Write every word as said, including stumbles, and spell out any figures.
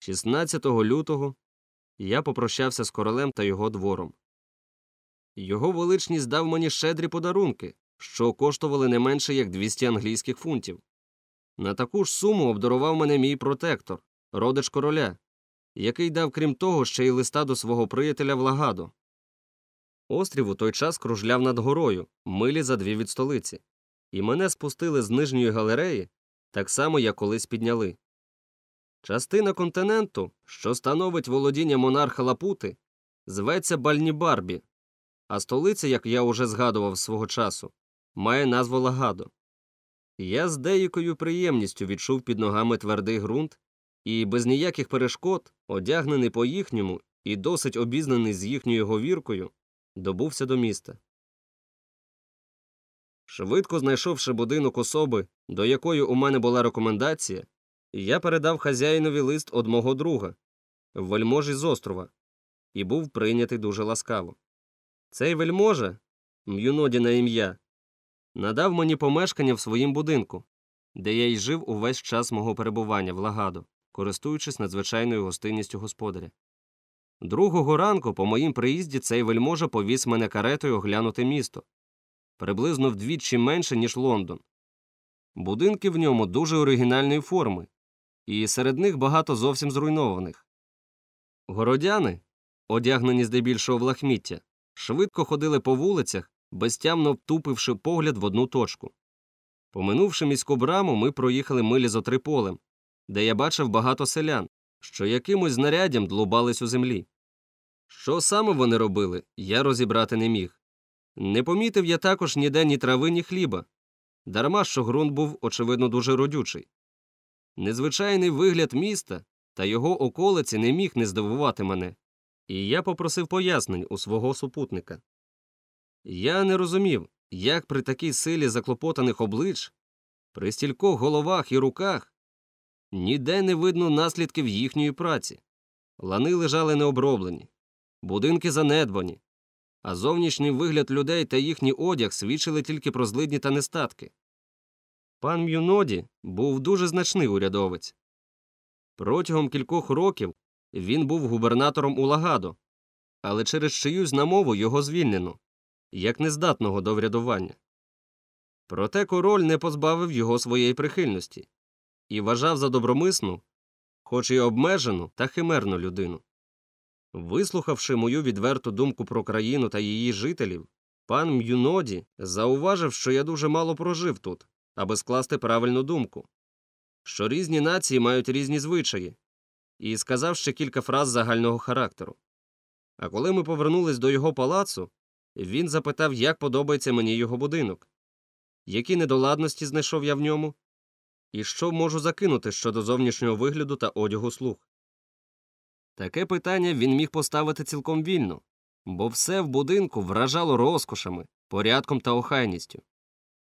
шістнадцятого лютого я попрощався з королем та його двором. Його величність дав мені щедрі подарунки, що коштували не менше як двісті англійських фунтів. На таку ж суму обдарував мене мій протектор, родич короля, який дав, крім того, ще й листа до свого приятеля Влагадо. Острів у той час кружляв над горою, милі за дві від столиці, і мене спустили з нижньої галереї, так само, як колись підняли. Частина континенту, що становить володіння монарха Лапути, зветься Бальнібарбі, а столиця, як я уже згадував свого часу, має назву Лагадо. Я з деякою приємністю відчув під ногами твердий ґрунт і без ніяких перешкод, одягнений по-їхньому і досить обізнаний з їхньою говіркою, добувся до міста. Швидко знайшовши будинок особи, до якої у мене була рекомендація, я передав хазяїнові лист од мого друга, вельможі з острова, і був прийнятий дуже ласкаво. Цей вельможа, М'юноді на ім'я, надав мені помешкання в своїм будинку, де я й жив увесь час мого перебування в Лагадо, користуючись надзвичайною гостинністю господаря. Другого ранку по моїм приїзді цей вельможа повіз мене каретою оглянути місто, приблизно вдвічі менше, ніж Лондон. Будинки в ньому дуже оригінальної форми, і серед них багато зовсім зруйнованих. Городяни, одягнені здебільшого в лахміття, швидко ходили по вулицях, безтямно втупивши погляд в одну точку. Поминувши міську браму, ми проїхали милі зо три полем, де я бачив багато селян, що якимось знаряддям длубались у землі. Що саме вони робили, я розібрати не міг. Не помітив я також ніде ні трави, ні хліба, дарма що ґрунт був, очевидно, дуже родючий. Незвичайний вигляд міста та його околиці не міг не здивувати мене, і я попросив пояснень у свого супутника. Я не розумів, як при такій силі заклопотаних облич, при стількох головах і руках, ніде не видно наслідків їхньої праці. Лани лежали необроблені, будинки занедбані, а зовнішній вигляд людей та їхній одяг свідчили тільки про злидні та нестатки. Пан М'юноді був дуже значний урядовець. Протягом кількох років він був губернатором у Лагадо, але через чиюсь намову його звільнено, як нездатного до врядування. Проте король не позбавив його своєї прихильності і вважав за добромисну, хоч і обмежену та химерну людину. Вислухавши мою відверту думку про країну та її жителів, пан М'юноді зауважив, що я дуже мало прожив тут, аби скласти правильну думку, що різні нації мають різні звичаї, і сказав ще кілька фраз загального характеру. А коли ми повернулись до його палацу, він запитав, як подобається мені його будинок, які недоладності знайшов я в ньому, і що можу закинути щодо зовнішнього вигляду та одягу слуг. Таке питання він міг поставити цілком вільно, бо все в будинку вражало розкошами, порядком та охайністю.